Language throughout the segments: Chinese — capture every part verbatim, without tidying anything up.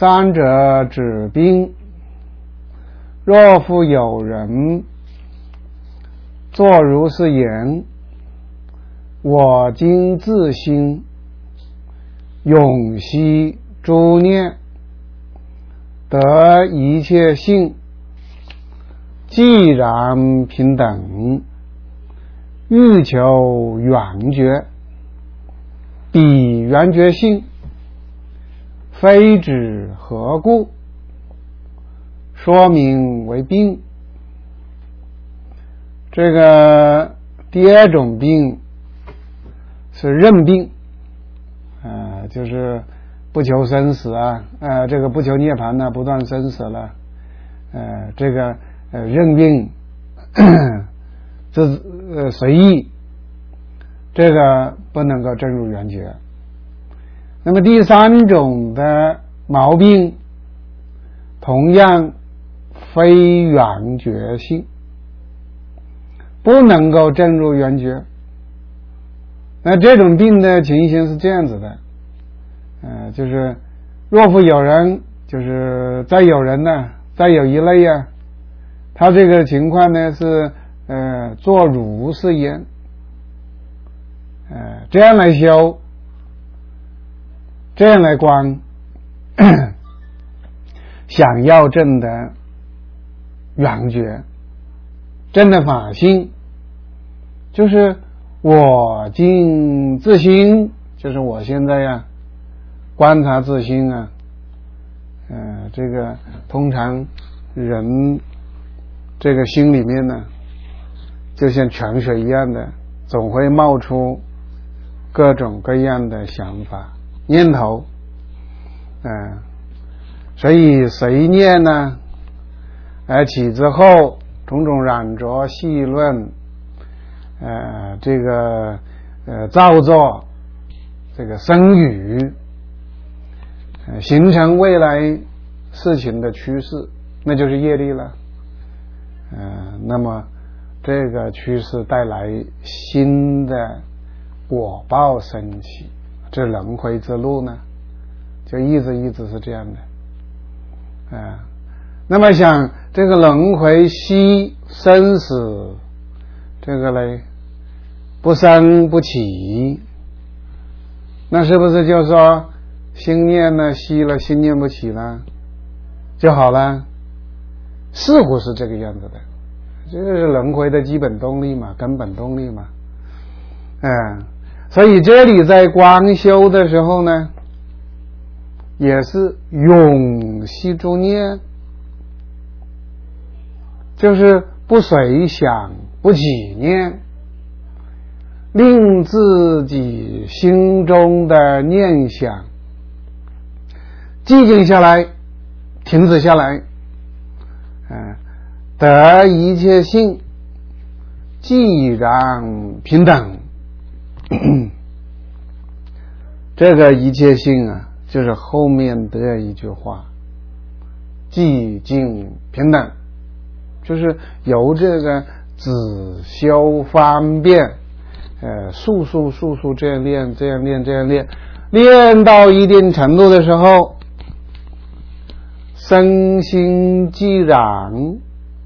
三者指病，若复有人作如是言：我今自心永息诸念，得一切性，既然平等，欲求圆觉，彼圆觉性非指何故？说明为病。这个第二种病是认病，呃，就是不求生死啊，呃，这个不求涅槃呢、啊，不断生死了，呃，这个呃认病，这呃随意，这个不能够证入圆觉。那么第三种的毛病，同样非圆觉性，不能够证入圆觉。那这种病的情形是这样子的，呃，就是若复有人，就是再有人呢，再有一类啊，他这个情况呢是呃做如是言，呃这样来修，这样来观，想要证的圆觉，证的法性，就是我今自心，就是我现在呀观察自心啊，呃，这个通常人这个心里面呢，就像泉水一样的，总会冒出各种各样的想法念头，呃，所以随念呢而起之后，种种染着细论，呃，这个呃造作这个生语，呃，形成未来事情的趋势，那就是业力了。呃，那么这个趋势带来新的果报升起，这轮回之路呢，就一直一直是这样的。呃，那么想这个轮回息生死，这个嘞不生不起，那是不是就说心念呢息了，心念不起了就好了？似乎是这个样子的，这就是轮回的基本动力嘛，根本动力嘛。嗯，所以这里在观修的时候呢，也是永息诸念，就是不随想不起念，令自己心中的念想寂静下来，停止下来，嗯，得一切性，既然平等。这个一切性啊，就是后面的一句话，寂静平等，就是由这个只修方便，呃，速速速速这样练，这样练，这样练，练到一定程度的时候，身心既然，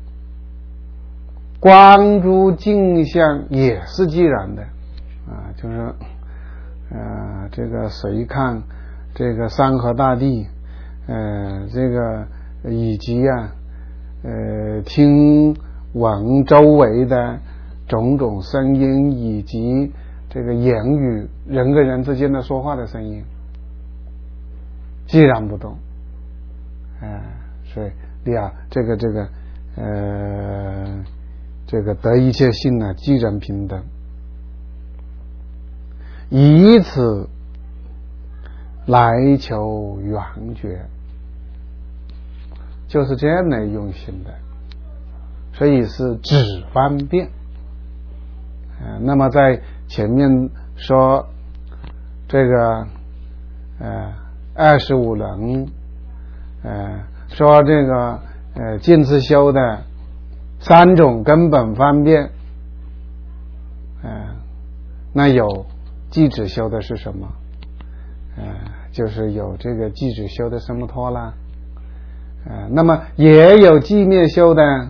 观诸镜像也是既然的啊，就是呃，这个谁看这个山河大地，呃，这个以及啊，呃，听闻周围的种种声音，以及这个言语，人跟人之间的说话的声音，既然不动，呃，所以第二，这个这个呃，这个得一切性呢，既然平等。以此来求圆觉，就是这样来用心的，所以是只方便。呃，那么在前面说这个呃二十五轮，呃说这个呃见思修的三种根本方便，呃那有寂止修的是什么？呃， 就是有这个寂止修的奢摩他啦，呃，那么也有寂灭修的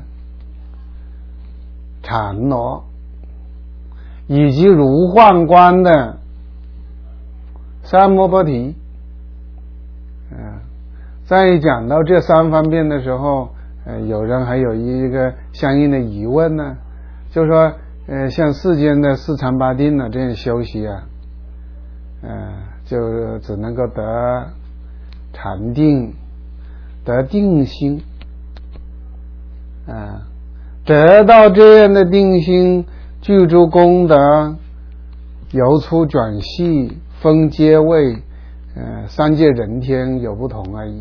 禅罗，以及如幻观的三摩波提。呃，在讲到这三方面的时候，呃，有人还有一个相应的疑问呢，就是说，呃，像世间的四禅八定呢，这样修习啊，呃，就只能够得禅定，得定心，啊、呃，得到这样的定心，具足功德，由粗转细，分阶位，呃，三界人天有不同而已，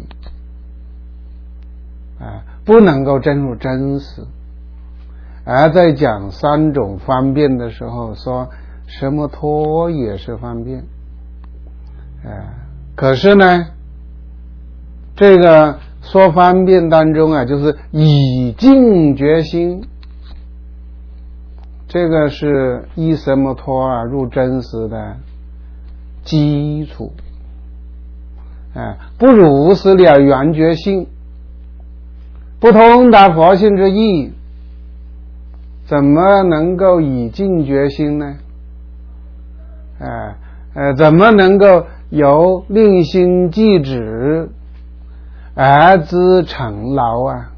啊、呃，不能够真入真实。而在讲三种方便的时候，说奢摩他也是方便，呃，可是呢，这个说方便当中啊，就是以净觉心，这个是依奢摩他啊入真实的基础，啊，不如是了圆觉性，不通达佛性之意，怎么能够以净觉心呢？呃呃，怎么能够由令心寂止而知成劳啊？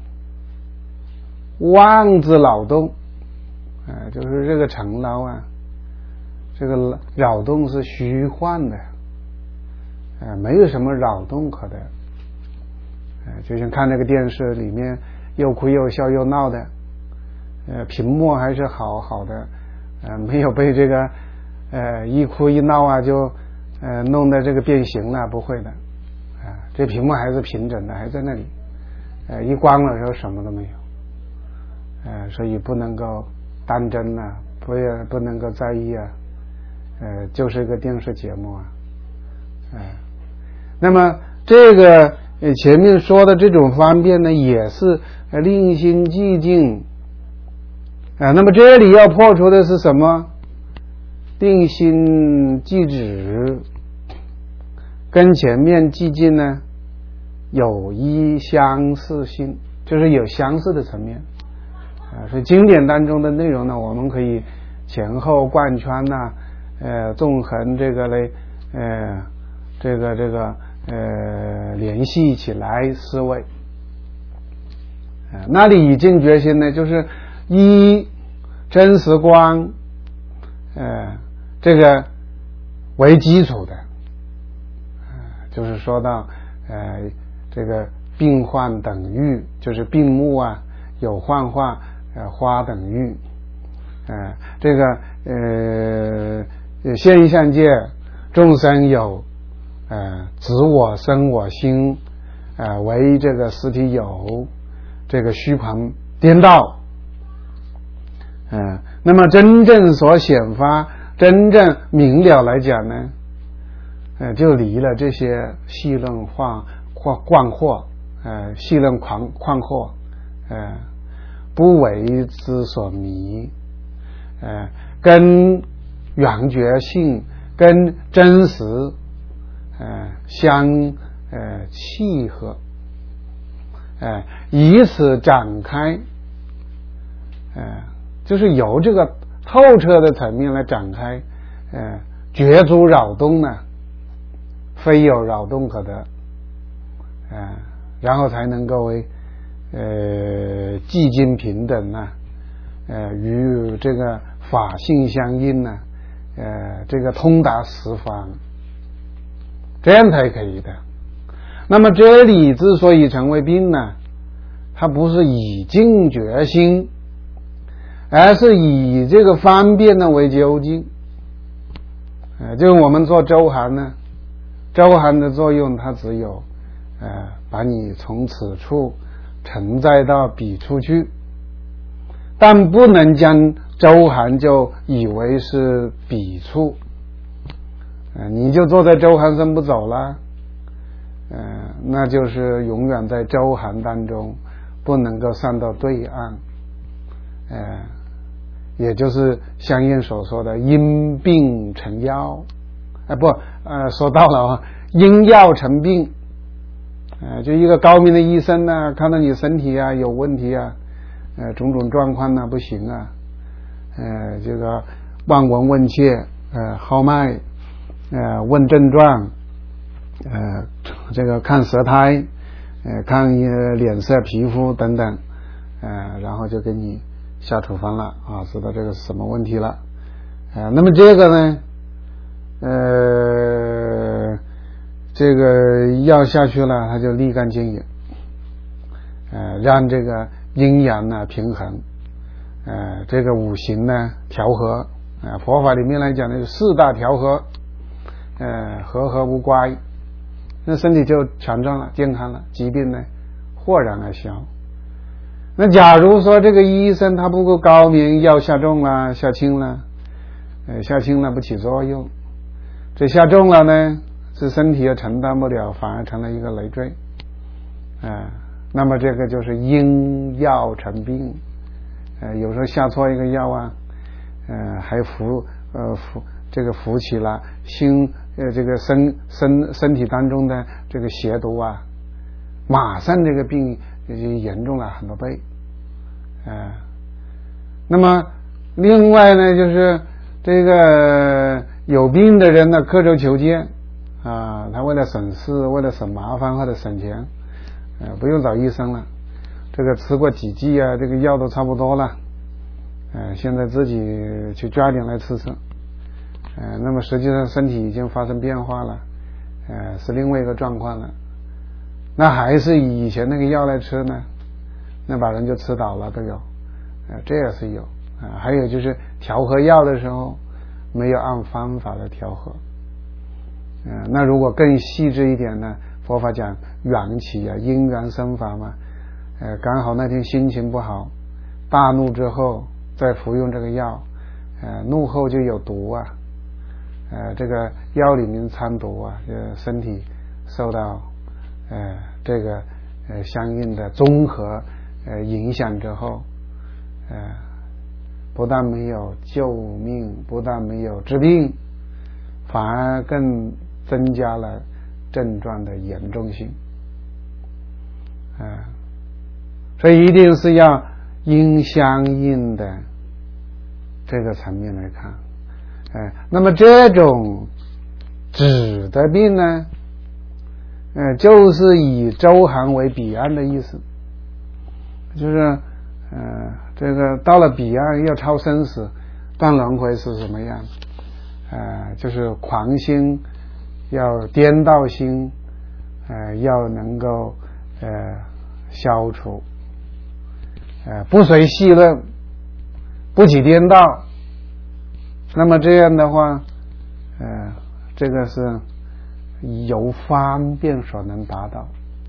妄之扰动，呃，就是这个成劳啊，这个扰动是虚幻的，呃，没有什么扰动可得。呃，就像看那个电视里面又哭又笑又闹的。呃，屏幕还是好好的，呃，没有被这个呃一哭一闹啊就呃弄得这个变形了，不会的，啊、呃，这屏幕还是平整的，还在那里，呃，一关了时候什么都没有，呃，所以不能够当真啊，不也不能够在意啊，呃，就是一个电视节目啊，呃，那么这个前面说的这种方便呢，也是令心寂静。啊，那么这里要破除的是什么？定心寂止，跟前面寂静呢有一相似性，就是有相似的层面啊。所以经典当中的内容呢，我们可以前后贯穿呐、呃，纵横这个嘞，呃，这个这个呃联系起来思维。啊，那里以净觉心呢，就是一真实观，呃，这个为基础的，呃，就是说到呃这个病患等欲，就是病目啊，有幻化，呃花等欲，呃这个呃现象界众生有呃执我生我心，呃为这个实体有这个虚旁颠倒。嗯、呃，那么真正所显发、真正明了来讲呢，呃，就离了这些细论化或广阔，呃，细论宽宽阔，呃，不为之所迷，呃，跟圆觉性、跟真实，呃，相呃契合，呃，以此展开，呃。就是由这个透彻的层面来展开，呃，觉诸扰动呢，非有扰动可得，呃，然后才能够为呃寂静平等呢，呃，与这个法性相应呢，呃，这个通达十方，这样才可以的。那么这里之所以成为病呢，它不是以净觉心，而是以这个方便呢为究竟，呃，就是我们做周函呢，周函的作用它只有，呃，把你从此处承载到彼处去，但不能将周函就以为是彼处，呃，你就坐在周函上不走了，呃，那就是永远在周函当中，不能够上到对岸，呃。也就是相应所说的因病成药，哎不，呃，说到了啊， 因药成病，呃，就一个高明的医生呢，看到你身体啊有问题啊，呃，种种状况呢不行啊，呃，这个望闻问切，呃，号脉，呃，问症状，呃，这个看舌苔，呃，看脸色、皮肤等等，呃，然后就给你下处方了啊，知道这个是什么问题了，呃，那么这个呢，呃，这个药下去了，它就立竿见影，呃，让这个阴阳呢平衡，呃，这个五行呢调和，呃，佛法里面来讲呢，有四大调和，呃，和合无乖，那身体就强壮了，健康了，疾病呢豁然而消。那假如说这个医生他不够高明，药下重了，下轻了，呃，下轻了不起作用，这下重了呢，是身体也承担不了，反而成了一个累赘，啊、呃，那么这个就是因药成病，呃，有时候下错一个药啊，呃，还浮呃浮这个浮起了心呃这个身身身体当中的这个邪毒啊，马上这个病就严重了很多倍，呃，那么另外呢，就是这个有病的人呢，刻舟求剑啊，他为了省事，为了省麻烦或者省钱，呃，不用找医生了，这个吃过几剂啊，这个药都差不多了，呃，现在自己去抓点来吃吃，呃，那么实际上身体已经发生变化了，呃，是另外一个状况了。那还是以以前那个药来吃呢，那把人就吃倒了都有，呃，这也是有啊、呃。还有就是调和药的时候没有按方法来调和，呃，那如果更细致一点呢，佛法讲缘起啊，因缘生法嘛，呃，刚好那天心情不好，大怒之后再服用这个药，呃，怒后就有毒啊，呃，这个药里面掺毒啊，呃，身体受到呃这个呃相应的综合呃影响之后，呃，不但没有救命，不但没有治病，反而更增加了症状的严重性，啊、呃，所以一定是要因相应的这个层面来看，哎、呃，那么这种指的病呢，呃，就是以周行为彼岸的意思，就是呃，这个到了彼岸要超生死断轮回是什么样？呃，就是狂心要颠倒心，呃，要能够呃消除，呃，不随细论，不起颠倒。那么这样的话，呃，这个是由方便所能达到，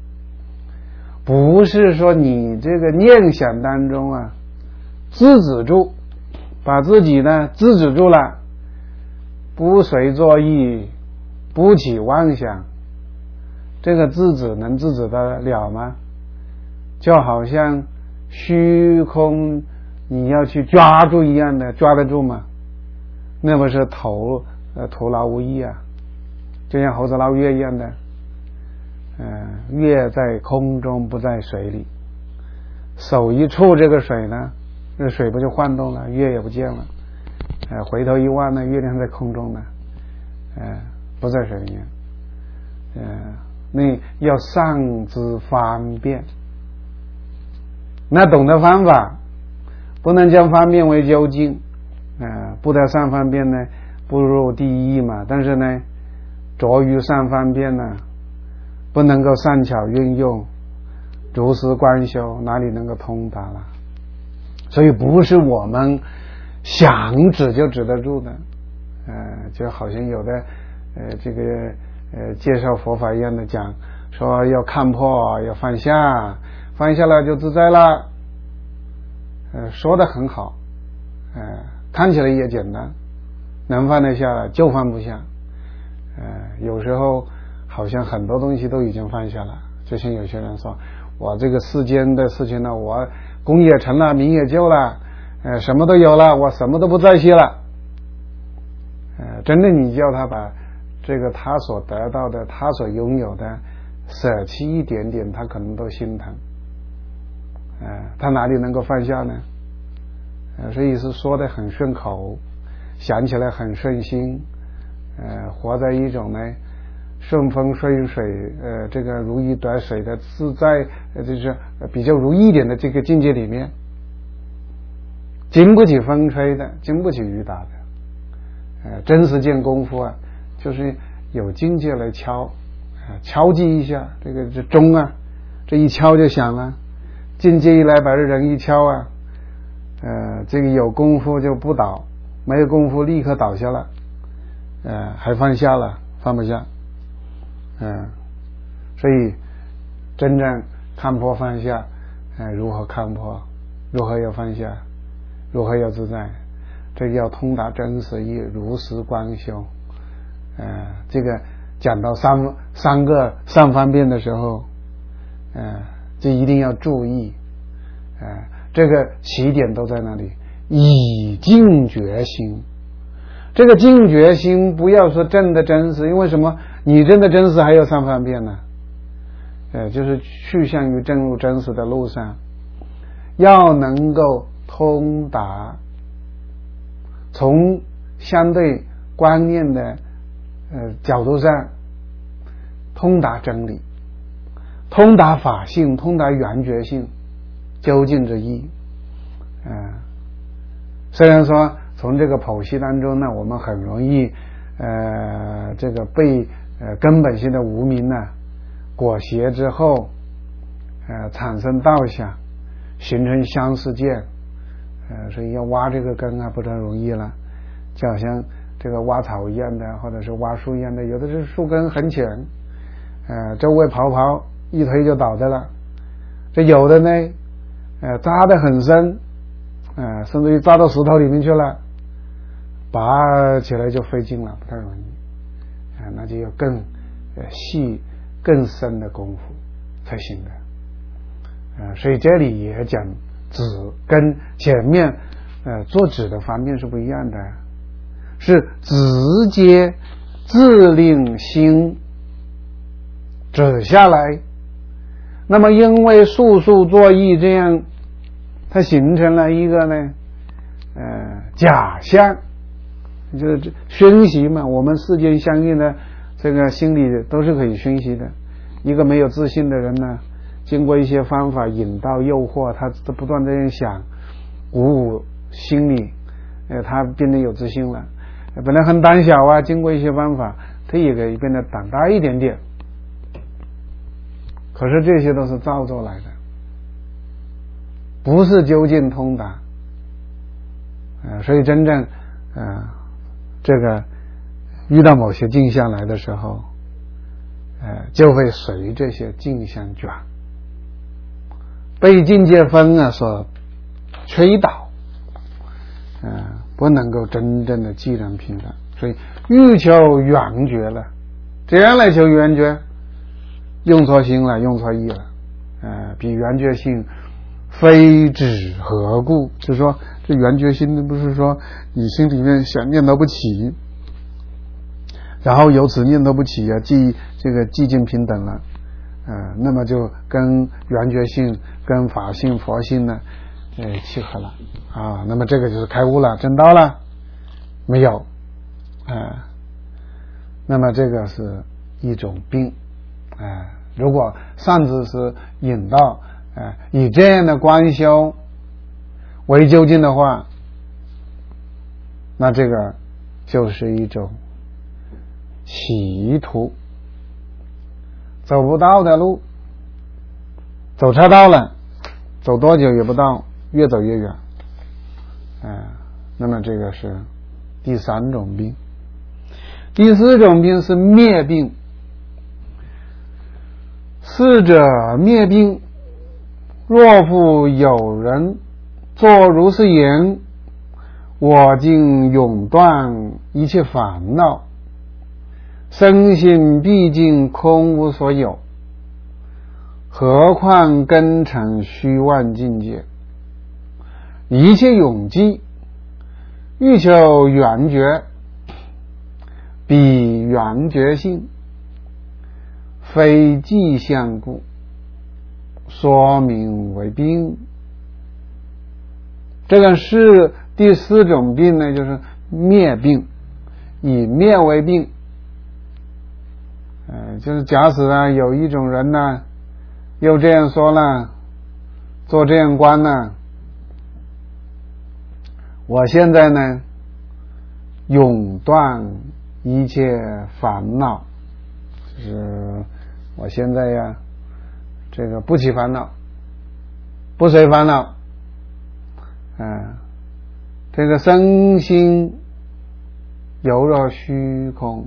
不是说你这个念想当中啊制止住，把自己呢制止住了，不随作意，不起妄想，这个制止能制止得了吗？就好像虚空你要去抓住一样的，抓得住吗？那不是头呃徒劳无益啊，就像猴子捞月一样的，呃，月在空中不在水里，手一触这个水呢，这水不就晃动了，月也不见了，呃，回头一望呢，月亮在空中呢，呃，不在水里面，呃，那要上知方便，那懂得方法，不能将方便为究竟，呃，不得上方便呢，不入地狱嘛，但是呢，着于上方便呢，不能够善巧运用，如实观修，哪里能够通达了？所以不是我们想指就指得住的，呃，就好像有的呃这个呃介绍佛法一样的讲，说要看破，要放下，放下了就自在了，呃，说得很好，呃，看起来也简单，能放得下了就放不下，呃，有时候好像很多东西都已经放下了，就像有些人说，我这个世间的事情呢，我功也成了，名也就了，呃，什么都有了，我什么都不在乎了，呃，真的你叫他把这这个他所得到的，他所拥有的，舍弃一点点，他可能都心疼。呃，他哪里能够放下呢？呃，所以是说的很顺口，想起来很顺心，呃，活在一种呢顺风顺水，呃，这个如鱼得水的自在，呃，就是比较如意一点的这个境界里面，经不起风吹的，经不起雨打的。呃，真实见功夫啊，就是有境界来敲，呃、敲击一下，这个这钟啊，这一敲就响了。境界一来，把这人一敲啊，呃，这个有功夫就不倒，没有功夫立刻倒下了，呃，还放下了，放不下，嗯、呃，所以真正看破放下，呃，如何看破，如何要放下，如何要自在，这个要通达真实义，如实观修。呃，这个讲到三三个上方便的时候，呃，这一定要注意，呃，这个起点都在那里，以净觉心。这个净觉心不要说证的真实，因为什么？你证的真实还有三方便呢，呃，就是去向于证入真实的路上，要能够通达，从相对观念的呃角度上通达真理，通达法性，通达圆觉性，究竟之意。嗯、呃，虽然说从这个剖析当中呢，我们很容易呃这个被呃根本性的无明呢裹挟之后，呃产生道想，形成相似见，呃所以要挖这个根啊不太容易了，就好像这个挖草一样的，或者是挖树一样的，有的是树根很浅，呃周围刨刨一推就倒的了，这有的呢呃扎得很深，呃甚至于扎到石头里面去了，拔起来就费劲了，不太容易，呃那就要更呃细更深的功夫才行的。呃所以这里也讲止，跟前面呃做止的方面是不一样的，是直接自令心止下来。那么因为速速作意这样，它形成了一个呢呃假象，就是熏习嘛，我们世间相应的这个心理都是可以熏习的。一个没有自信的人呢，经过一些方法引导诱惑，他不断这样想，鼓舞心理，呃他变得有自信了。本来很胆小啊，经过一些方法他也可以变得胆大一点点，可是这些都是造作来的，不是究竟通达。呃所以真正呃这个遇到某些境象来的时候，呃就会随这些境象卷，被境界风啊所吹倒，呃不能够真正的寂然平等。所以欲求圆觉了，这样来求圆觉，用错心了，用错意了，呃比圆觉性非止何故？就是说这圆觉心不是说你心里面想念头不起，然后由此念头不起啊，即这个寂静平等了，呃那么就跟圆觉性跟法性佛性呢呃契合了啊，那么这个就是开悟了，证道了没有？呃那么这个是一种病。呃如果上次是引导呃以这样的观修为究竟的话，那这个就是一种歧途，走不到的路，走岔道了，走多久也不到，越走越远。呃那么这个是第三种病。第四种病是灭病。是者灭病，若复有人作如是言，我今永断一切烦恼，身心毕竟空无所有，何况根尘虚妄境界，一切永寂，欲求圆觉， 彼圆觉性，非迹象故，说明为病。这个是第四种病呢，就是灭病，以灭为病。呃，就是假使啊，有一种人呢，又这样说了，做这样官呢，我现在呢，永断一切烦恼，就是我现在呀，这个不起烦恼，不随烦恼，嗯、呃，这个身心犹若虚空，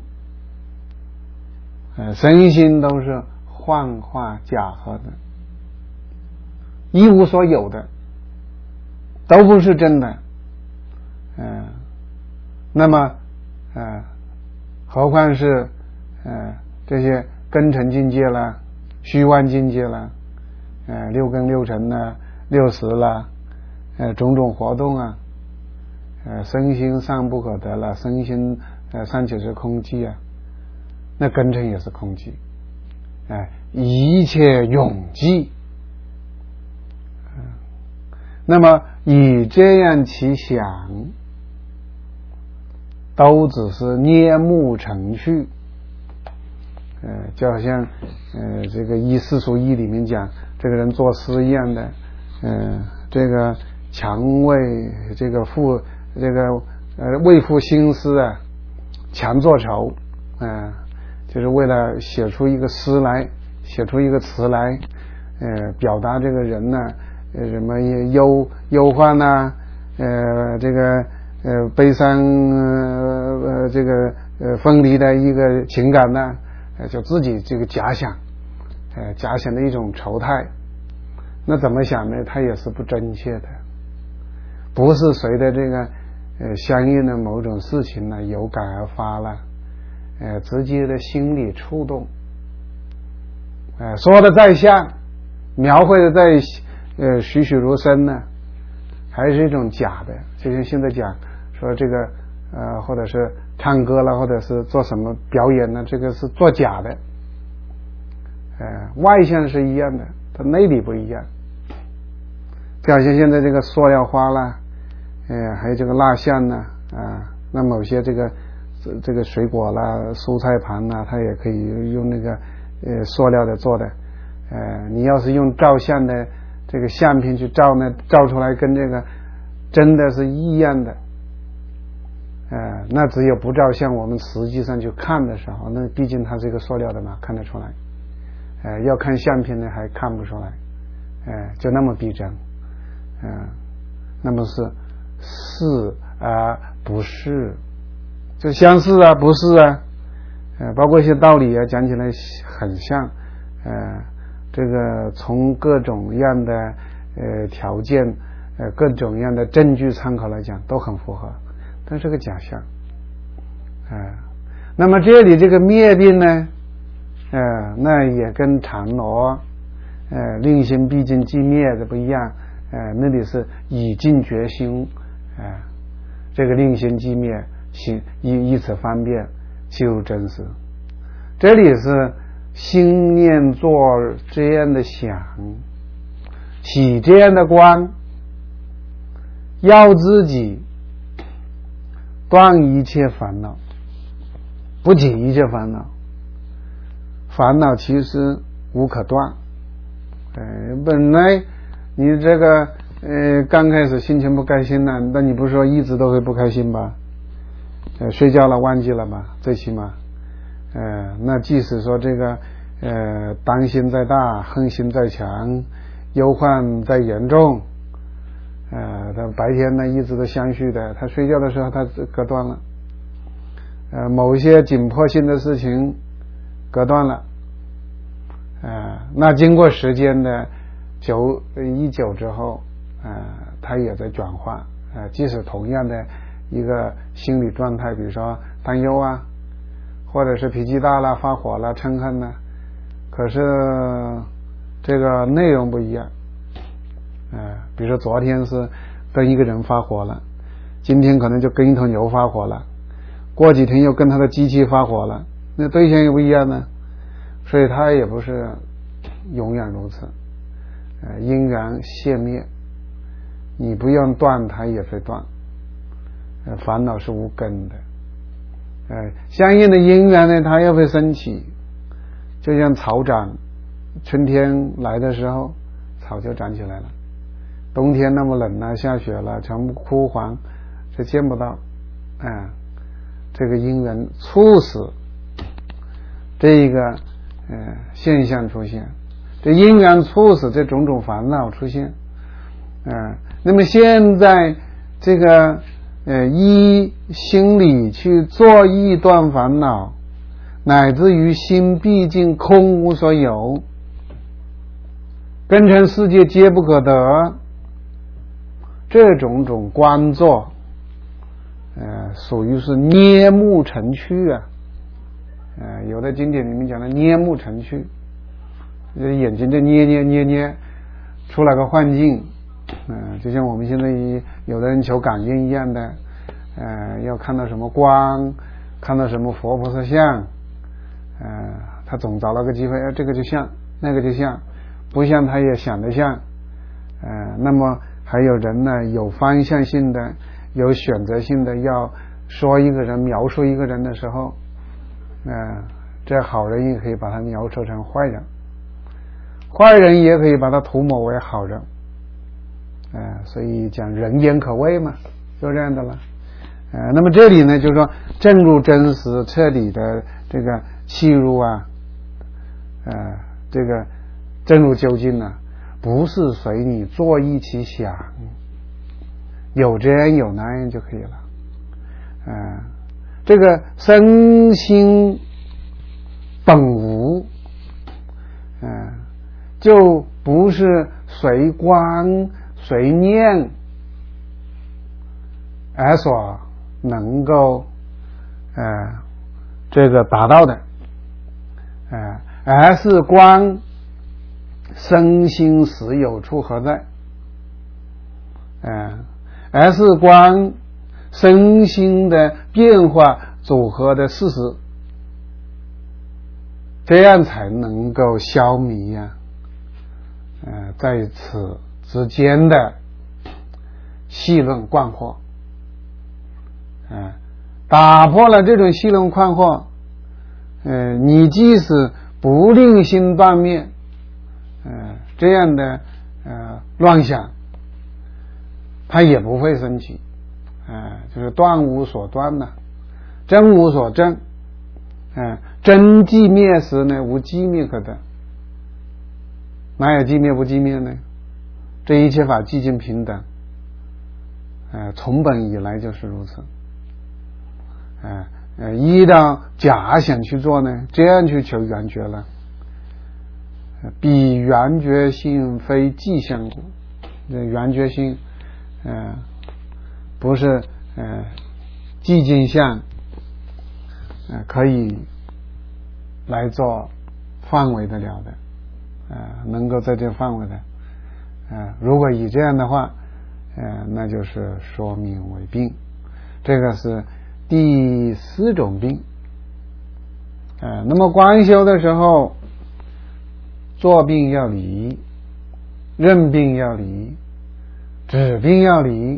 呃，身心都是幻化假合的，一无所有的，都不是真的，嗯、呃，那么，呃，何况是呃这些根尘境界啦、虚幻境界啦、呃六根六尘啦、六识啦、呃种种活动啊，呃身心尚不可得了，身心呃尚且是空寂啊，那根尘也是空寂，哎、呃，一切永寂。嗯，那么以这样其想，都只是捏目成趣，呃，就好像呃这个一世俗义里面讲，这个人做诗一样的，呃，这个强为这个赋这个呃为赋新诗啊，强作愁，啊、呃，就是为了写出一个诗来，写出一个词来，呃，表达这个人呢，呃，什么忧忧患呐，呃，这个。呃，悲伤呃呃这个呃分离的一个情感呢，呃，就自己这个假想，呃，假想的一种愁态。那怎么想呢？它也是不真切的，不是随着这个呃相应的某种事情呢有感而发了，呃，直接的心理触动，呃，说的再像，描绘的再呃栩栩如生呢，还是一种假的，就像现在讲。说这个呃，或者是唱歌了，或者是做什么表演呢？这个是作假的，呃，外向是一样的，它内里不一样。就好像现在这个塑料花啦，呃，还有这个蜡像呢，啊、呃，那某些这个这个水果啦、蔬菜盘啦，它也可以用那个呃塑料的做的。呃，你要是用照相的这个相片去照呢，照出来跟这个真的是一样的。呃，那只有不照相，我们实际上去看的时候，那毕竟它是一个塑料的嘛，看得出来。呃，要看相片呢，还看不出来，呃，就那么逼真，嗯、呃，那么是是啊，不是，就相似啊，不是啊，呃，包括一些道理啊，讲起来很像，呃，这个从各种样的呃条件，呃，各种样的证据参考来讲，都很符合。但是个假象，啊、呃，那么这里这个灭病呢，呃，那也跟禅罗，呃，令心毕竟即灭的不一样，呃，那里是以尽觉心，啊、呃，这个令心即灭，心以以此方便其如真实。这里是心念做这样的想，起这样的观，要自己。断一切烦恼，不起一切烦恼。烦恼其实无可断，呃，本来你这个呃刚开始心情不开心呢，那你不是说一直都会不开心吧？呃，睡觉了忘记了吧？最起码，呃，那即使说这个呃担心再大，恨心再强，忧患再严重。呃，他白天呢一直都相续的，他睡觉的时候他隔断了，呃，某一些紧迫性的事情隔断了，呃，那经过时间的久一久之后，呃，他也在转化，呃，即使同样的一个心理状态，比如说担忧啊，或者是脾气大了、发火了、嗔恨呢，可是这个内容不一样。呃，比如说昨天是跟一个人发火了，今天可能就跟一头牛发火了， 过几天又跟他的机器发火了，那对象又不一样呢，所以他也不是永远如此。呃，因缘现灭，你不用断，它也会断。呃，烦恼是无根的。呃，相应的因缘呢，它又会升起，就像草长，春天来的时候，草就长起来了。冬天那么冷了，下雪了，全部枯黄，这见不到。啊、呃，这个因缘促使这一个呃现象出现，这因缘促使这种种烦恼出现。啊、呃，那么现在这个呃依心理去做一断烦恼，乃至于心毕竟空无所有，根尘世界皆不可得，这种种观作，呃，属于是捏木成趣啊。呃，有的经典里面讲的捏木成趣，眼睛就捏捏捏捏，出来个幻境。呃，就像我们现在有的人求感应一样的，呃，要看到什么光，看到什么佛菩萨像，呃，他总找了个机会，哎，这个就像，那个就像，不像他也想得像。呃，那么还有人呢，有方向性的，有选择性的，要说一个人，描述一个人的时候，呃，这好人也可以把他描述成坏人，坏人也可以把他涂抹为好人。呃，所以讲人言可畏嘛，就这样的了。呃，那么这里呢，就是说正入真实，彻底的这个契入啊，呃，这个正入究竟呢、啊，不是随你做一起想，有这样有那样就可以了。呃，这个身心本无，呃，就不是随观随念而所能够呃这个达到的，呃，而是观身心实有处何在，呃，而是观身心的变化组合的事实，这样才能够消弭呀、啊，呃，在此之间的细论贯惑，呃，打破了这种细论贯惑，呃，你即使不令心断灭，呃，这样的呃乱想，它也不会升起，呃，就是断无所断呢、啊，真无所真，呃，真寂灭时呢，无寂灭可得，哪有寂灭不寂灭呢？这一切法寂静平等，呃，从本以来就是如此。呃呃，依照假想去做呢，这样去求圆觉了，彼圆觉性非寂相故。这圆觉性，呃，不是呃寂静相，呃，可以来做范围的了的，呃，能够在这范围的。呃，如果以这样的话，呃，那就是说明为病，这个是第四种病。呃，那么观修的时候，做病要离，认病要离，止病要离，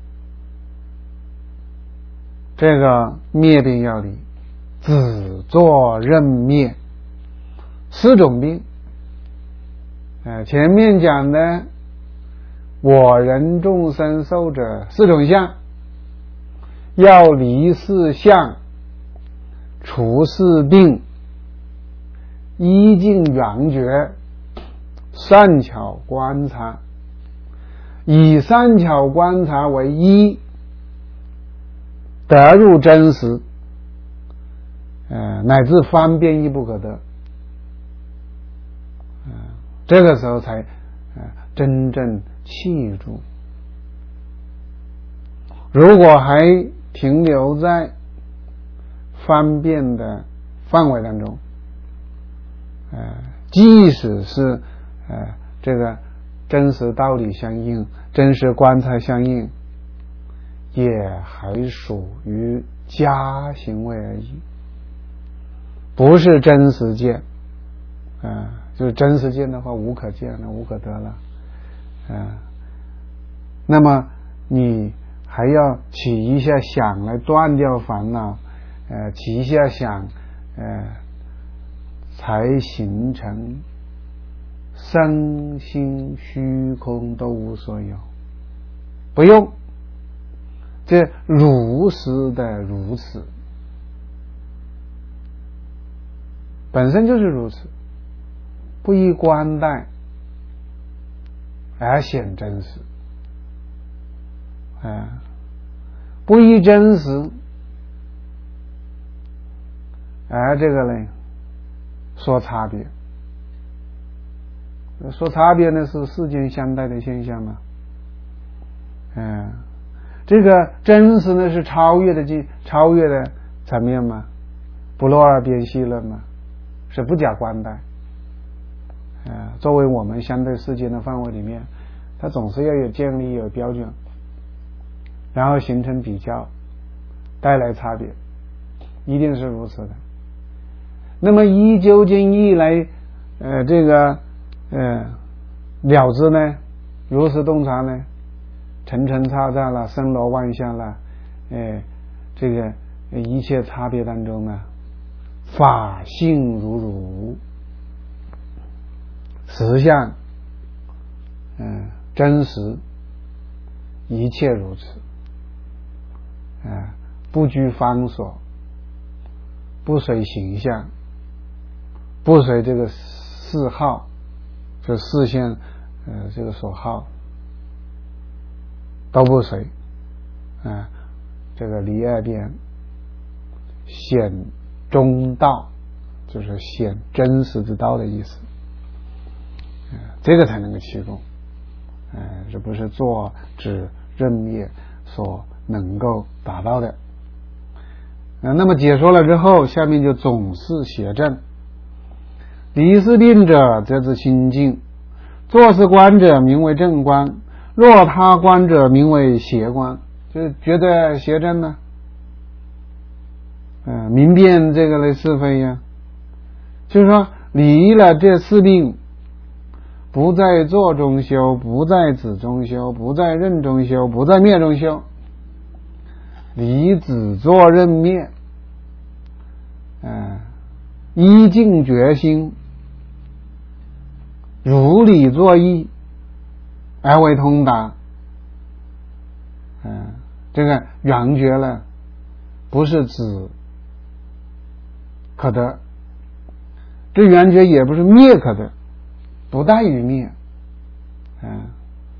这个灭病要离，只做认灭，四种病。呃，前面讲的我人众生寿者四种相，要离四相，除四病，依境圆觉，善巧观察，以善巧观察为一，得入真实，呃，乃至方便亦不可得。呃，这个时候才呃真正契住。如果还停留在方便的范围当中，呃，即使是呃这个真实道理相应，真实观察相应，也还属于假行为而已，不是真实见。啊，就是真实见的话，无可见了，无可得了。啊，那么你还要起一下想来断掉烦恼，呃，起一下想，呃，才形成身心虚空都无所有。不用，这如实的如此，本身就是如此，不依观待而显真实，啊，不依真实而这个呢说差别，说差别呢是世间相待的现象嘛，嗯，这个真实呢是超越的超越的层面嘛，不落二边细论嘛，是不假观待。呃，作为我们相对世间的范围里面，它总是要有建立有标准，然后形成比较，带来差别，一定是如此的。那么依究竟义来呃这个呃了知呢，如实洞察呢，层层差差了，森罗万象了，呃这个一切差别当中呢，法性如如，实相嗯、呃、真实，一切如此，啊、呃、不拘方所，不随形象，不随这个嗜好，就视线呃这个所好都不随，啊、呃、这个离二边显中道，就是显真实之道的意思，啊、呃、这个才能够起功，呃这不是坐止任灭所能够达到的。呃、那么解说了之后，下面就总是邪正。离是病者则之清净，坐是观者名为正观，若他观者名为邪观，就是觉得邪正呢，呃明辨这个类是非呀，就是说离了这四病，不在坐中修，不在止中修，不在任中修，不在灭中修，离止坐任灭，呃依净决心，如理作意而为通达，嗯、呃，这个圆觉了，不是指可得，这圆觉也不是灭可得，不大于灭，嗯、呃，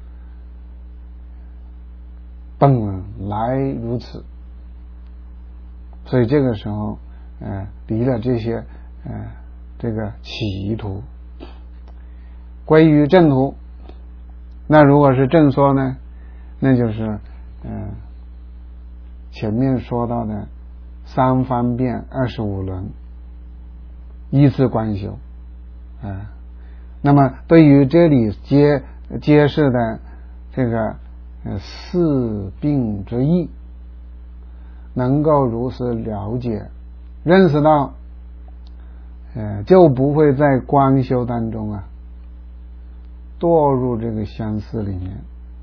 本来如此，所以这个时候，呃，离了这些，呃，这个歧途，归于正途。那如果是正说呢，那就是嗯、呃、前面说到的三方便二十五轮依次观修，啊、呃，那么对于这里揭揭示的这个呃四病之意，能够如实了解认识到，呃就不会在观修当中啊堕入这个相似里面，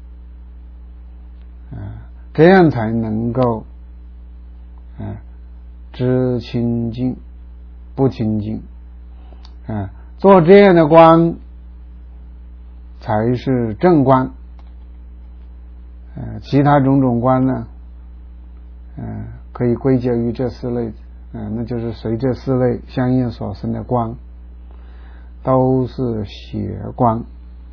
啊、呃，这样才能够，啊、呃，知清净不清净，啊、呃，做这样的观才是正观，呃，其他种种观呢，呃，可以归结于这四类，呃，那就是随这四类相应所生的观，都是邪观。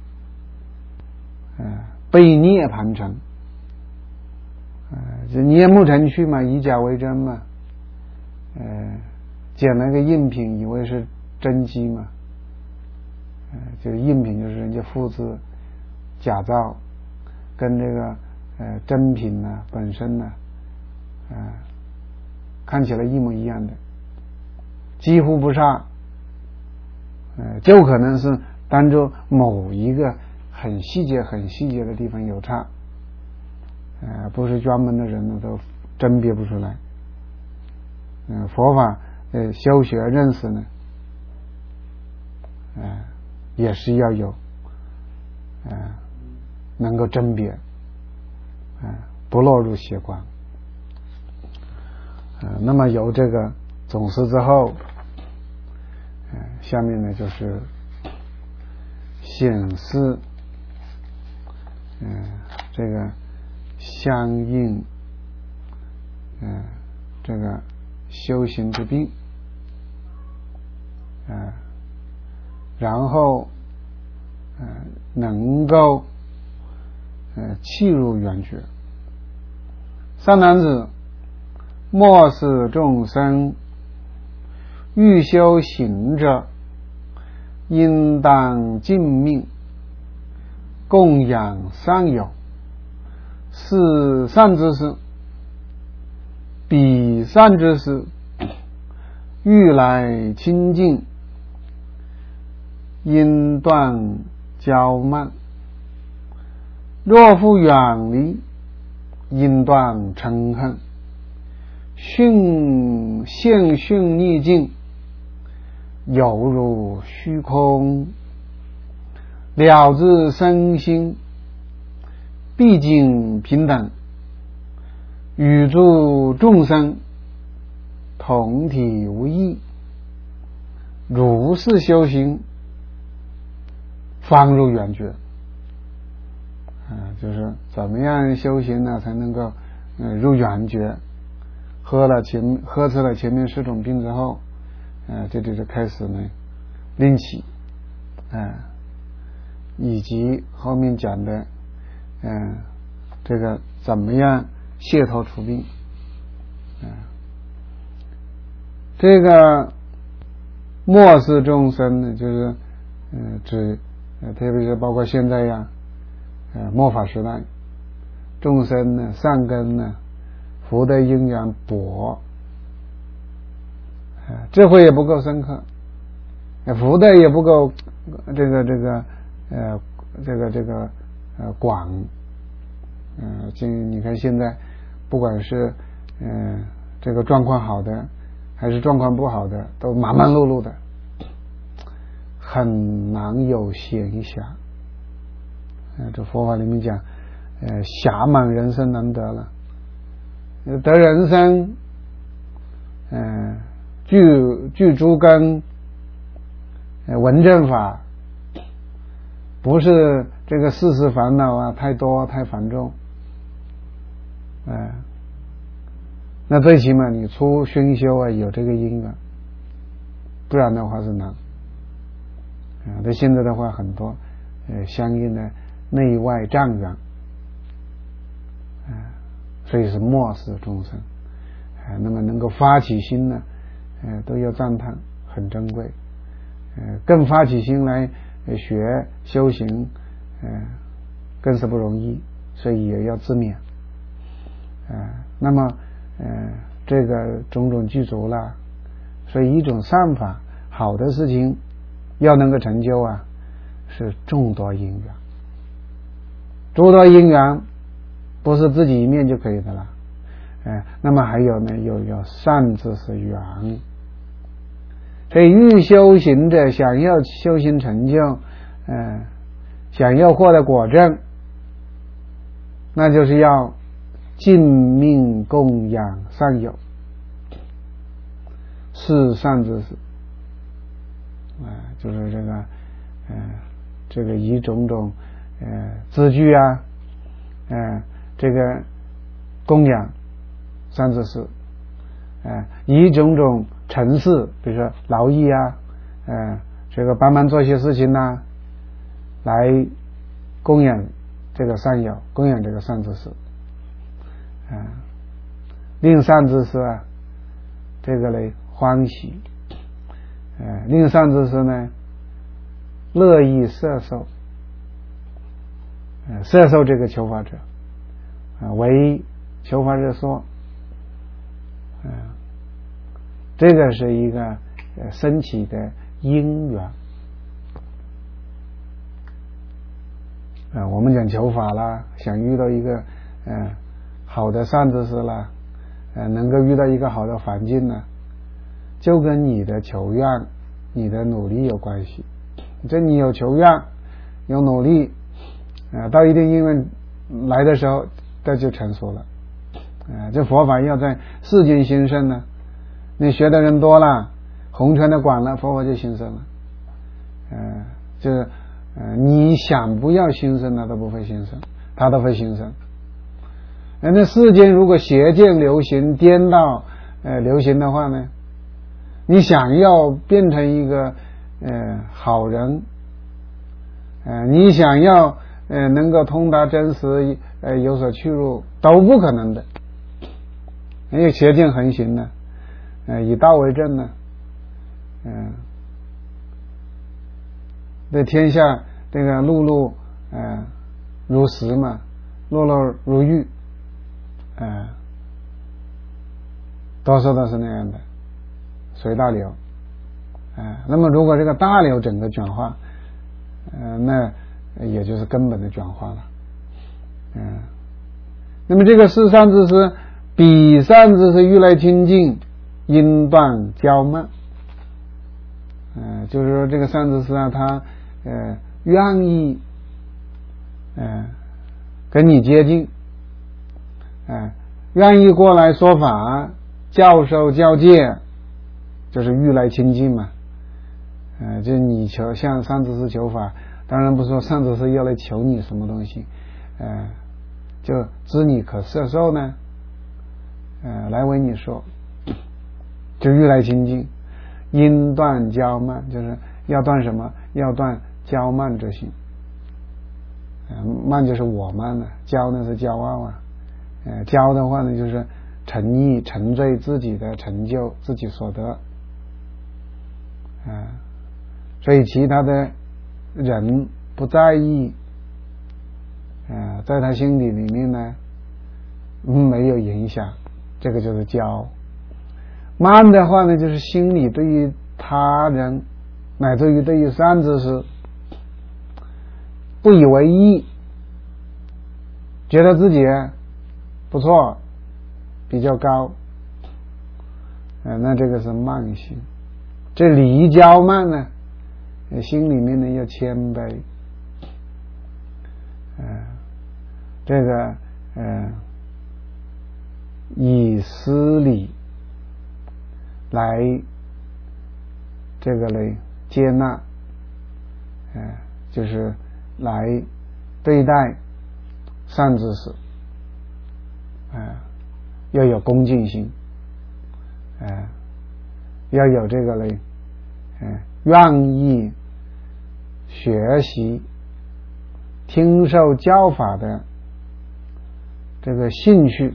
呃，被涅盘成，呃，这捏木成趣嘛，以假为真嘛，呃，捡了个赝品，以为是真机嘛，呃，就是赝品就是人家复制、假造，跟这个呃真品呢本身呢，呃，看起来一模一样的，几乎不差，呃，就可能是当中某一个很细节很细节的地方有差，呃，不是专门的人呢都甄别不出来， 嗯、呃、佛法呃修学认识呢，呃也是要有呃能够甄别，呃不落入邪光。呃那么有这个总思之后，呃下面呢就是显示呃这个相应呃这个修行之病，呃然后呃能够呃契入圆觉。三男子，末世众生欲修行者，应当尽命供养善友，是善知识。彼善知识欲来亲近，应断骄慢；若复远离，应断嗔恨。训现训逆境，犹如虚空。了知身心，毕竟平等，与诸众生同体无异。如是修行，方入圆觉。啊，就是怎么样修行呢，才能够呃入圆觉？喝了前喝出了前面十种病之后，呃，这里就开始呢另起，呃，以及后面讲的，嗯、呃，这个怎么样解脱除病，啊、呃，这个末世众生呢，就是呃指呃特别是包括现在呀，呃末法时代，众生呢善根呢福德因缘薄，呃智慧也不够深刻，福德也不够这个这个呃这个这个呃广，呃这你看现在不管是呃这个状况好的还是状况不好的，都忙忙碌碌的，很难有闲暇。呃这佛法里面讲，呃暇满人生难得了，得人生，呃具具诸根，呃闻正法，不是这个世事烦恼啊太多太繁重，呃那最起码你出熏修啊有这个因缘，不然的话是难。啊，这现在的话很多呃相应的内外障缘，啊，所以是末世众生，啊，那么能够发起心呢，呃，都要赞叹，很珍贵，呃，更发起心来学修行，呃，更是不容易，所以也要自勉，啊，那么呃，这个种种具足了，所以一种善法，好的事情要能够成就啊，是众多因缘，诸多因缘不是自己一面就可以的了，呃、那么还有呢，有有善知识缘，所以欲修行者想要修行成就，呃、想要获得果证，那就是要尽命供养善友，是善知识，啊、呃，就是这个，呃，这个以种种呃字句啊，呃，这个供养善知识，呃，以种种程式，比如说劳役啊，呃，这个帮忙做些事情呐、啊，来供养这个善友，供养这个善知识，啊、呃，令善知识啊，这个嘞欢喜。呃，令善知识呢，乐意摄受，呃，摄受这个求法者，啊、呃，为求法者说，呃，这个是一个呃升起的因缘，啊、呃，我们讲求法啦，想遇到一个呃好的善知识啦，呃，能够遇到一个好的环境呢， 就跟你的求愿、你的努力有关系。这你有求愿、有努力，啊，到一定因缘来的时候，这就成熟了。啊，这佛法要在世间兴盛呢，你学的人多了，弘传的广了，佛法就兴盛了。呃，就是呃，你想不要兴盛，它都不会兴盛，它都会兴盛。那世间如果邪见流行、颠倒呃流行的话呢，你想要变成一个呃好人，呃，你想要呃能够通达真实，呃有所去入，都不可能的。因为邪见横行呢，呃，以道为正呢，嗯、呃，对天下这个碌碌呃如石嘛，落落如玉，呃，多数都是那样的，随大流。呃，那么如果这个大流整个转化，呃，那也就是根本的转化了。嗯、呃，那么这个四善知识。彼善知识欲来清净，因断骄慢。呃，就是说这个善知识啊，他呃愿意呃跟你接近，呃愿意过来说法、教授教诫，就是欲来清净嘛。呃，就你求向善知识求法，当然不是说善知识要来求你什么东西，呃，就知你可摄受呢。呃，来为你说，就欲来清净，因断骄慢，就是要断什么？要断骄慢之心。呃，慢就是我慢呢，骄呢是骄傲啊。呃，骄的话呢，就是沉溺、沉醉自己的成就、自己所得。啊、呃，所以其他的人不在意，呃，在他心里里面呢，嗯，没有影响。这个就是骄。慢的话呢，就是心里对于他人乃至于对于善知识不以为意，觉得自己不错，比较高，呃，那这个是慢心。这离骄慢呢，心里面呢要谦卑，呃，这个呃。以思理来这个来接纳，呃，就是来对待善知识，呃，要有恭敬心，呃，要有这个嘞，呃，愿意学习听受教法的这个兴趣。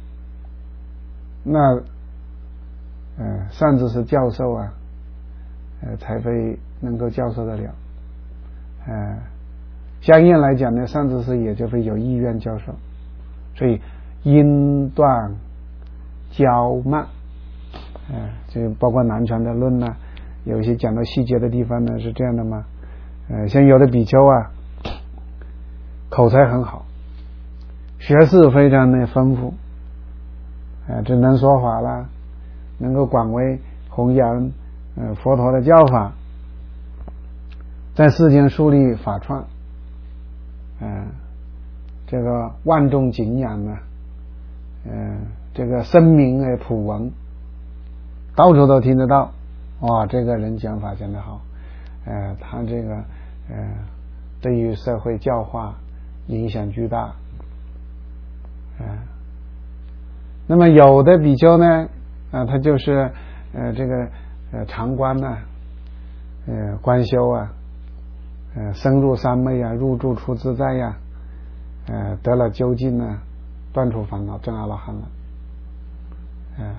那呃善知识教授啊，呃才会能够教授得了。呃相应来讲呢，善知识也就会有意愿教授。所以因断骄慢，呃就包括南传的论呢、啊，有一些讲到细节的地方呢是这样的嘛。呃像有的比丘啊，口才很好，学识非常的丰富。呃，这能说法了，能够广为弘扬呃佛陀的教法，在世间树立法创，呃，这个万众敬仰啊，呃，这个声名呃普闻，到处都听得到。哇，这个人讲法讲得好，呃，他这个呃对于社会教化影响巨大，呃。那么有的比丘呢，啊，他就是呃这个呃常观呐、啊，呃观修啊，呃深入三昧啊，入住出自在呀、啊，呃得了究竟呢，断除烦恼，证阿罗汉了，呃。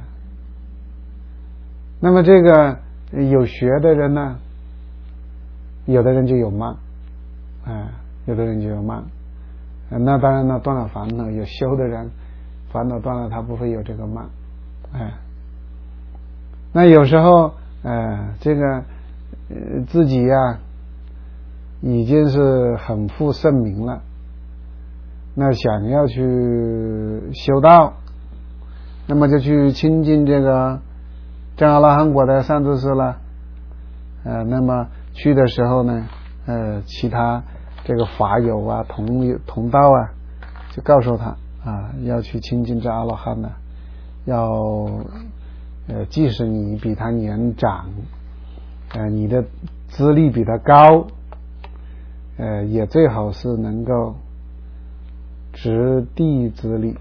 那么这个有学的人呢，有的人就有慢，啊、呃，有的人就有慢，呃、那当然呢断了烦恼，有修的人。烦恼断了，他不会有这个慢，哎。那有时候，呃，这个呃自己呀、啊，已经是很负盛名了，那想要去修道，那么就去亲近这个证阿罗汉果的善知识了，呃，那么去的时候呢，呃，其他这个法友啊、同同道啊，就告诉他啊，要去亲近这阿罗汉呢，要呃，即使你比他年长，呃，你的资历比他高，呃，也最好是能够执弟子礼。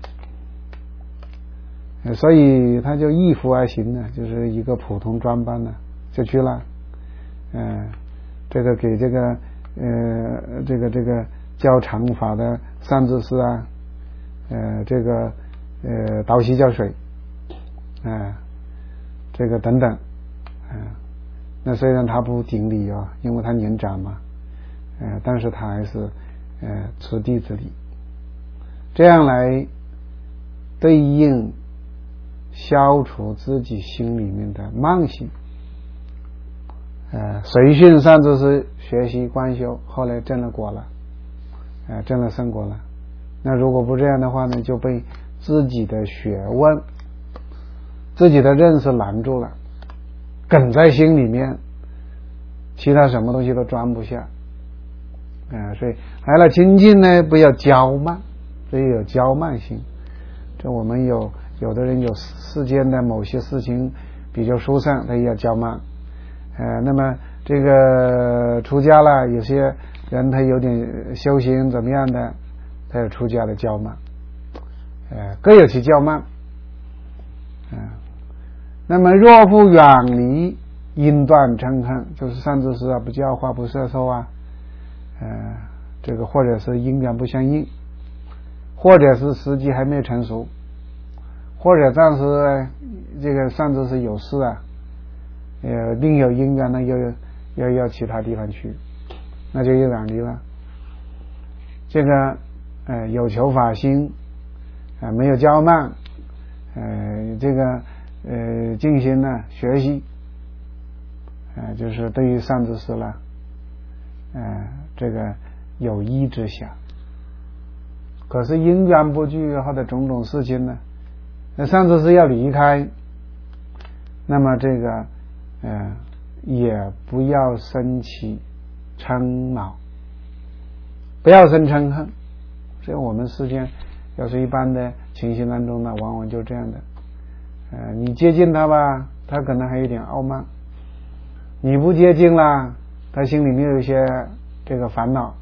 呃，所以他就依服而行呢，就是一个普通专班呢就去了。呃，这个给这个呃这个这个教长法的善知识啊，呃这个呃倒洗脚水，啊、呃、这个等等，啊、呃、那虽然他不顶礼啊，因为他年长嘛，呃但是他还是呃持弟子礼，这样来对应消除自己心里面的慢性。呃，随训善知识学习观修，后来证了果了，呃，证了圣果了。那如果不这样的话呢，就被自己的学问、自己的认识拦住了，梗在心里面，其他什么东西都装不下。呃，所以来了亲近呢，不要骄慢，所以有骄慢心。这我们有有的人有世间的某些事情比较殊胜，他也要骄慢。呃，那么这个出家了，有些人他有点修行怎么样的，他有出家的骄慢，呃，各有其骄慢。嗯、呃，那么若复远离，因断嗔恨，就是善知识啊，不教化不摄受啊，呃，这个或者是因缘不相应，或者是时机还没有成熟，或者暂时这个善知识有事啊。呃，另有因缘呢，又要要其他地方去，那就又远离了。这个呃有求法心，啊、呃、没有骄慢，呃这个呃进行呢学习，呃就是对于善知识了，呃这个有依之想。可是因缘不具或者种种事情呢，那善知识要离开，那么这个。呃，也不要生起嗔恼，不要生嗔恨。所以我们世间要是一般的情形当中呢，往往就这样的。呃，你接近他吧，他可能还有点傲慢；你不接近啦，他心里面有一些这个烦恼。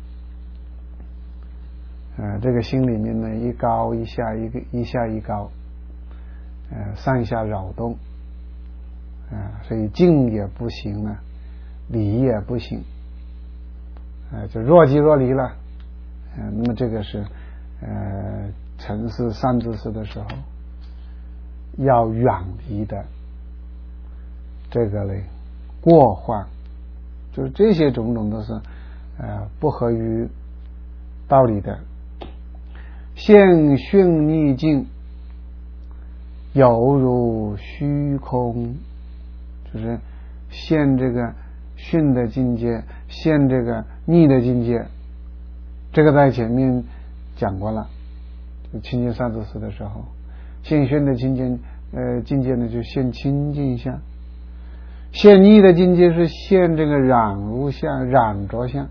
呃，这个心里面呢，一高一下，一个一下一高，呃，上下扰动。啊、呃，所以静也不行了，离也不行，啊、呃，就若即若离了。呃，那么这个是呃成事善知识的时候要远离的这个嘞过患，就是这些种种都是呃不合于道理的。现训逆境，犹如虚空。就是现这个训的境界，现这个逆的境界，这个在前面讲过了。就亲近善知识的时候，现训的境界，呃，境界呢就现清净相；现逆的境界是现这个染污相、染着相，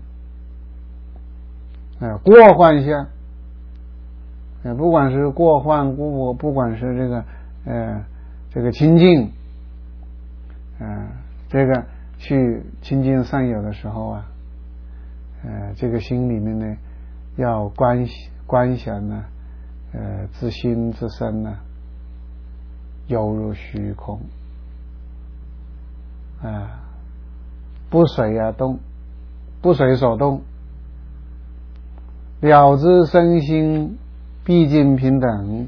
呃，过患相。呃，不管是过患，不不管是这个呃这个清净。呃，这个去亲近善友的时候啊，呃，这个心里面呢，要观观想呢，呃，自心自身呢，犹如虚空，啊、呃，不随而动，不随所动，了知身心毕竟平等，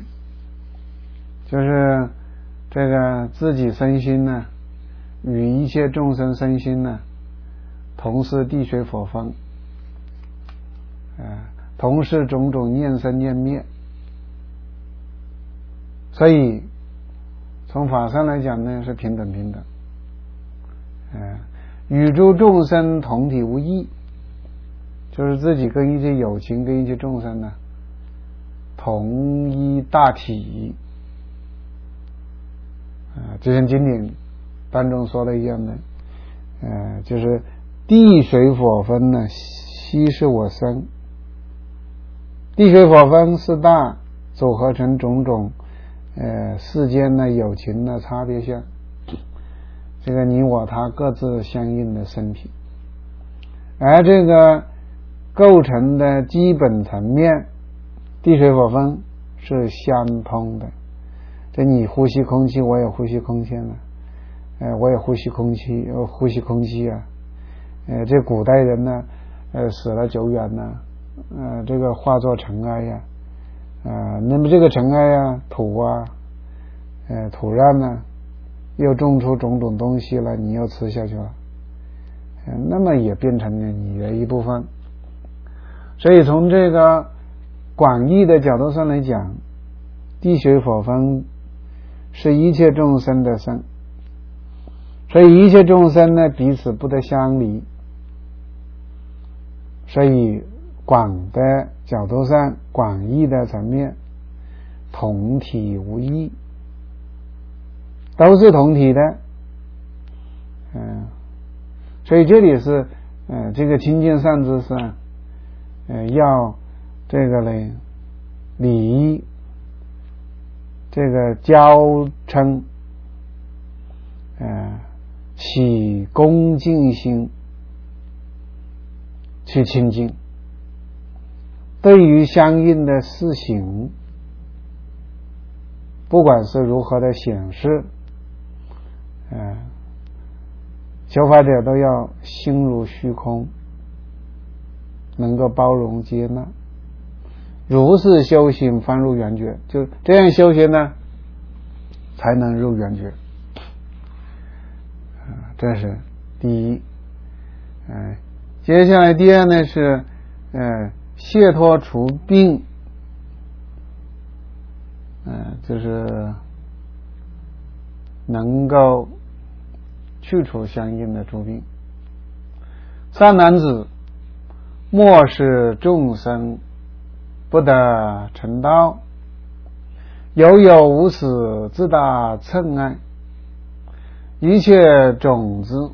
就是这个自己身心呢。与一切众生身心呢，同是地水火风，呃，同是种种念生念灭。所以从法上来讲呢，是平等平等，呃，与诸众生同体无异，就是自己跟一些有情跟一些众生呢，同一大体。啊、呃，这些经典当中说的一样的，呃，就是地水火风呢，悉是我生。地水火风四大组合成种种呃世间的有情的差别相，这个你我他各自相应的身体，而这个构成的基本层面，地水火风是相通的。这你呼吸空气，我也呼吸空气了，呃，我也呼吸空气，呃，呼吸空气啊，呃，这古代人呢，呃，死了久远呢，呃，这个化作尘埃呀，呃，那么这个尘埃啊，土啊，呃，土壤呢，又种出种种东西了，你又吃下去了，呃，那么也变成了你的一部分。所以从这个广义的角度上来讲，地水火风是一切众生的生，所以一切众生呢彼此不得相离，所以广的角度上，广义的层面，同体无异，都是同体的。嗯，所以这里是呃这个清净善知识啊，呃要这个呢理这个交称，呃起恭敬心去亲近，对于相应的事情，不管是如何的显示，呃修法者都要心如虚空，能够包容接纳，如是修行方入圆觉，就这样修行呢才能入圆觉。这是第一。呃接下来第二呢是呃解脱除病，呃就是能够去除相应的诸病。三男子，莫使众生不得成道，有有无始自大嗔爱，一切种子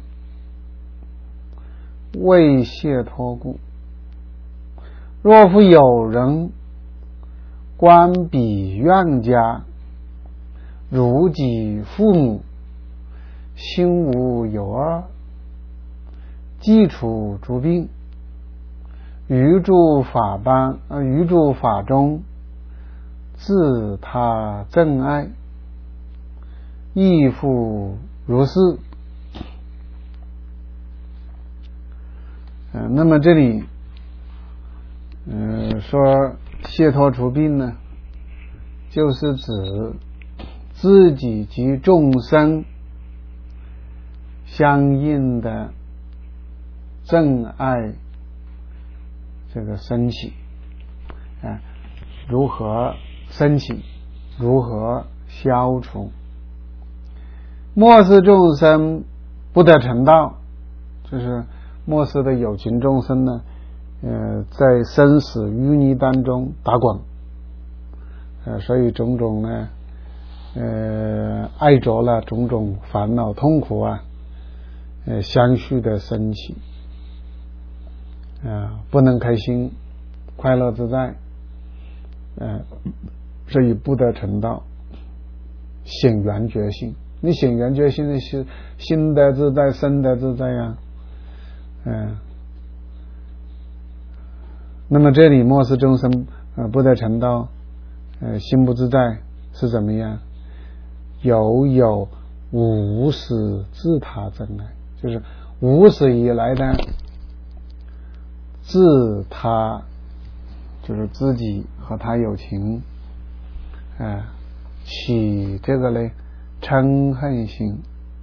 为解脱故。若复有人观彼怨家，如己父母，心无有二，既除诸病，于诸法班呃于诸法中自他憎爱，亦复如是。呃那么这里呃说解脱除病呢，就是指自己及众生相应的憎爱这个升起，啊，如何升起，如何消除。末世众生不得成道，就是末世的有情众生呢，呃，在生死淤泥当中打滚，呃，所以种种呢，呃，爱着了种种烦恼痛苦啊，呃，相续的升起，啊、呃，不能开心快乐自在，呃，所以不得成道，显圆觉性。你显圆觉性的是心得自在，身得自在呀，嗯、呃。那么这里末世众生呃不得成道，呃心不自在是怎么样？有有无始自他憎爱，就是无始以来的自他，就是自己和他有情，啊、呃，起这个呢嗔恨心，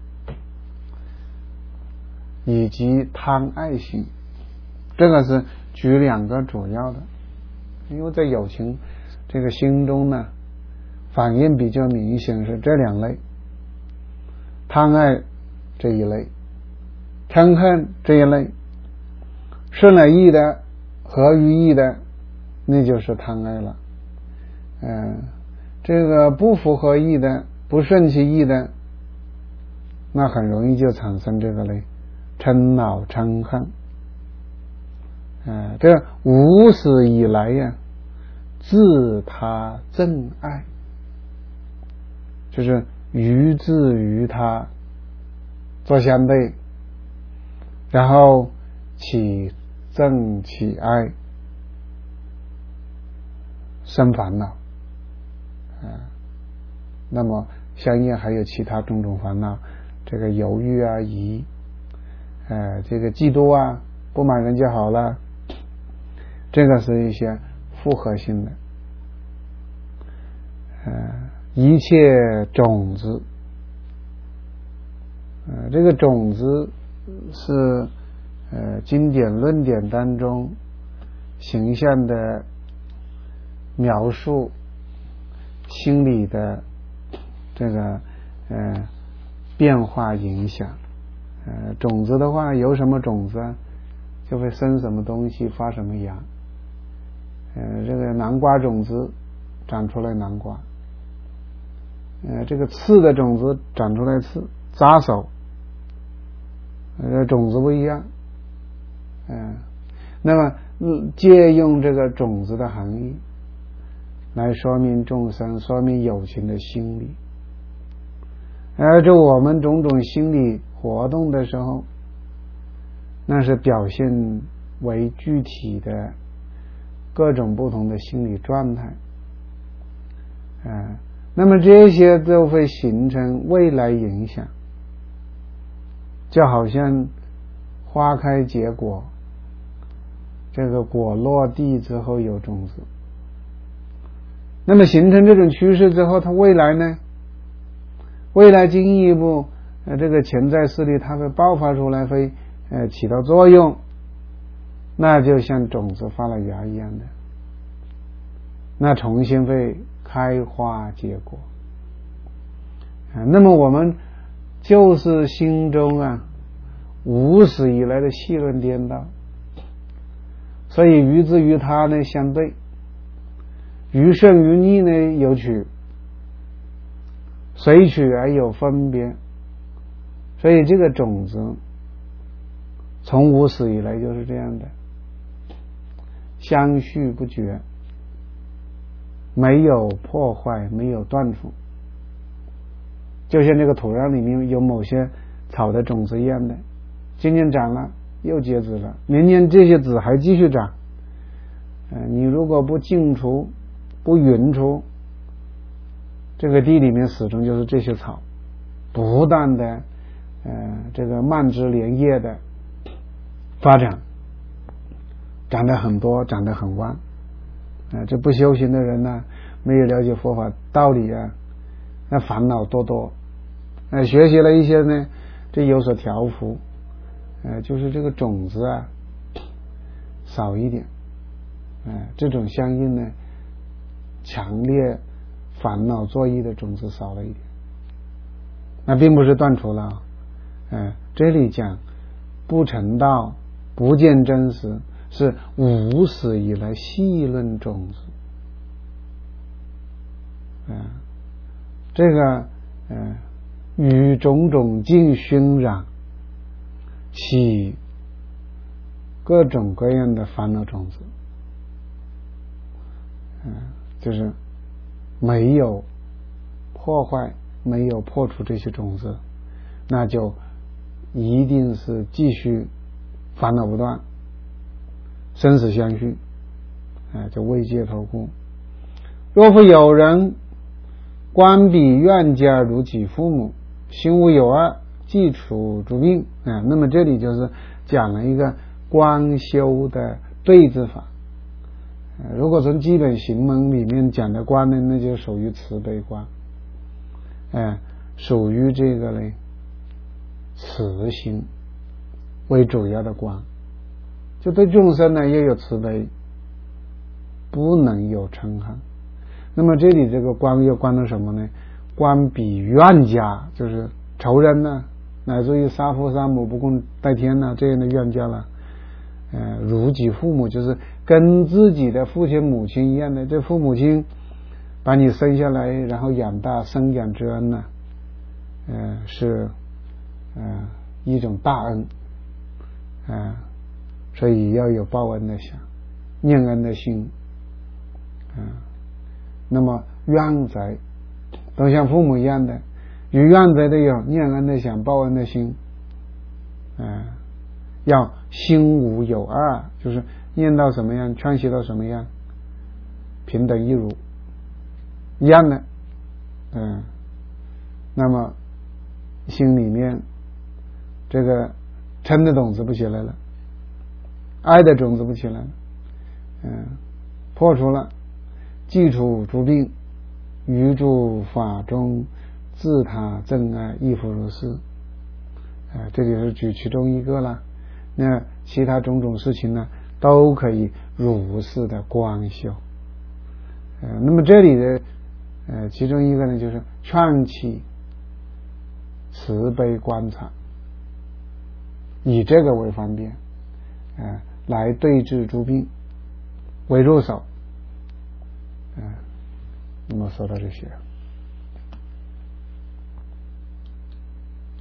以及贪爱心，这个是举两个主要的，因为在有情这个心中呢，反应比较明显是这两类，贪爱这一类，嗔恨这一类，顺了意的合于意的，那就是贪爱了。嗯、呃，这个不符合意的，不顺其意的， 那很容易就产生这个嘞嗔恼嗔恨。呃，这无始以来呀、啊，自他憎爱，就是于自于他做相对，然后起憎起爱，生烦恼。啊、呃，那么相应还有其他种种烦恼，这个犹豫啊、疑，呃，这个嫉妒啊、不满人就好了，这个是一些复合性的。呃，一切种子，呃，这个种子是呃经典论点当中形象的描述心理的这个呃变化影响。呃，种子的话有什么种子啊，就会生什么东西，发什么芽。呃，这个南瓜种子长出来南瓜，呃，这个刺的种子长出来刺，扎手，呃，种子不一样。嗯、呃，那么、嗯、借用这个种子的含义来说明众生，说明有情的心理。而这我们种种心理活动的时候，那是表现为具体的各种不同的心理状态。啊、呃，那么这些都会形成未来影响，就好像花开结果，这个果落地之后有种子，那么形成这种趋势之后，它未来呢？未来进一步，呃，这个潜在势力它会爆发出来，会呃起到作用，那就像种子发了芽一样的，那重新会开花结果。啊，那么我们就是心中啊无始以来的戏论颠倒，所以于之于他呢相对，于顺于逆呢有取，随取而有分别，所以这个种子从无始以来就是这样的，相续不绝，没有破坏，没有断除，就像这个土壤里面有某些草的种子一样的，今年长了又结籽了，明年这些籽还继续长。呃，你如果不净除不匀除，这个地里面始终就是这些草不断的呃这个蔓枝连叶的发展，长得很多，长得很弯。呃这不修行的人呢，没有了解佛法道理啊，那烦恼多多。呃学习了一些呢，这有所调伏，呃就是这个种子啊少一点，呃这种相应呢强烈烦恼作意的种子少了一点，那并不是断除了。呃这里讲不成道，不见真实，是无始以来细论种子。呃这个呃与种种境熏染，起各种各样的烦恼种子。嗯、呃，就是没有破坏，没有破除这些种子，那就一定是继续烦恼不断，生死相续，哎、呃，就未戒头故。若复有人观彼怨家如己父母，心无有二，既除诸病。啊、呃，那么这里就是讲了一个观修的对治法。呃，如果从基本行门里面讲的观呢，那就属于慈悲观，哎、呃，属于这个呢慈心为主要的观，就对众生呢要有慈悲，不能有嗔恨。那么这里这个观又观了什么呢？观彼怨家，就是仇人呢，乃至于杀父杀母不共戴天呢，这样的怨家了。呃，如己父母，就是跟自己的父亲母亲一样的，这父母亲把你生下来，然后养大，生养之恩呢，呃，是呃一种大恩啊、呃，所以要有报恩的想，念恩的心啊、呃。那么怨贼都像父母一样的，与怨贼的有念恩的想，报恩的心啊、呃，要心无有二，就是念到什么样，劝习到什么样，平等一如一样的，嗯、呃，那么心里面这个嗔的种子不起来了，爱的种子不起来了，嗯、呃，破除了，既除诸病，于诸法中自他真爱亦复如是。呃，这里是举其中一个了，那其他种种事情呢，都可以如是的观修。呃，那么这里的呃其中一个呢，就是劝起慈悲观察，以这个为方便，呃，来对治诸病为入手。嗯、呃，那么说到这些。